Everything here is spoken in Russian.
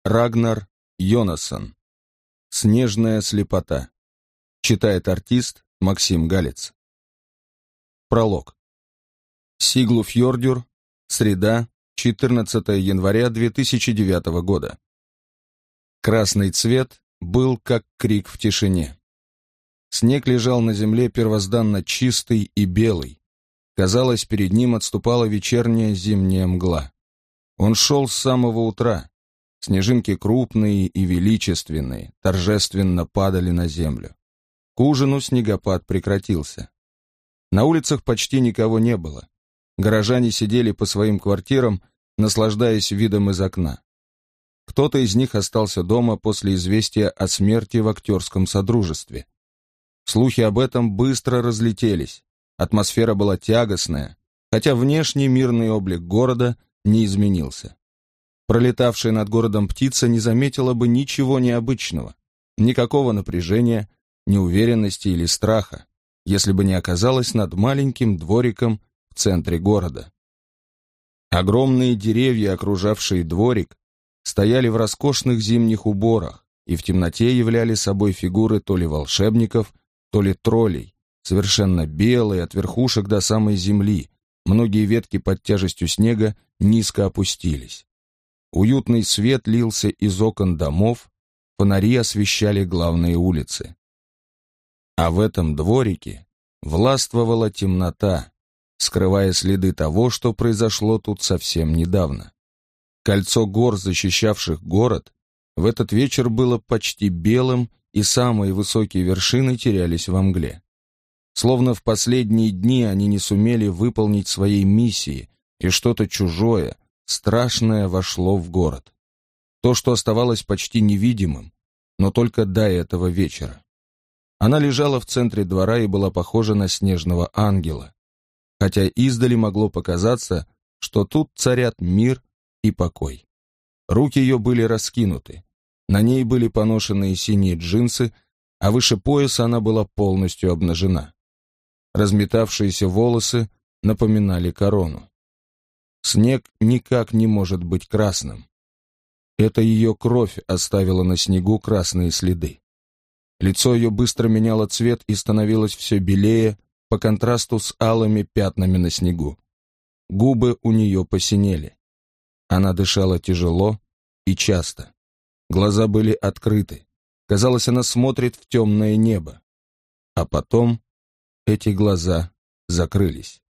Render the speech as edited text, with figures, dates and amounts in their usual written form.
Рагнар Йонассон. «Снежная слепота». Читает артист Максим Галец. Пролог. Сиглуфьордюр. Среда, 14 января 2009 года. Красный цвет был как крик в тишине. Снег лежал на земле первозданно чистый и белый. Казалось, перед ним отступала вечерняя зимняя мгла. Он шел с самого утра. Снежинки крупные и величественные, торжественно падали на землю. К ужину снегопад прекратился. На улицах почти никого не было. Горожане сидели по своим квартирам, наслаждаясь видом из окна. Кто-то из них остался дома после известия о смерти в актерском содружестве. Слухи об этом быстро разлетелись. Атмосфера была тягостная, хотя внешний мирный облик города не изменился. Пролетавшая над городом птица не заметила бы ничего необычного, никакого напряжения, неуверенности или страха, если бы не оказалась над маленьким двориком в центре города. Огромные деревья, окружавшие дворик, стояли в роскошных зимних уборах и в темноте являли собой фигуры то ли волшебников, то ли троллей, совершенно белые от верхушек до самой земли. Многие ветки под тяжестью снега низко опустились. Уютный свет лился из окон домов, фонари освещали главные улицы. А в этом дворике властвовала темнота, скрывая следы того, что произошло тут совсем недавно. Кольцо гор, защищавших город, в этот вечер было почти белым, и самые высокие вершины терялись во мгле. Словно в последние дни они не сумели выполнить своей миссии, и что-то чужое, страшное вошло в город. То, что оставалось почти невидимым, но только до этого вечера. Она лежала в центре двора и была похожа на снежного ангела, хотя издали могло показаться, что тут царят мир и покой. Руки ее были раскинуты, на ней были поношенные синие джинсы, а выше пояса она была полностью обнажена. Разметавшиеся волосы напоминали корону. Снег никак не может быть красным. Это ее кровь оставила на снегу красные следы. Лицо ее быстро меняло цвет и становилось все белее по контрасту с алыми пятнами на снегу. Губы у нее посинели. Она дышала тяжело и часто. Глаза были открыты. Казалось, она смотрит в темное небо. А потом эти глаза закрылись.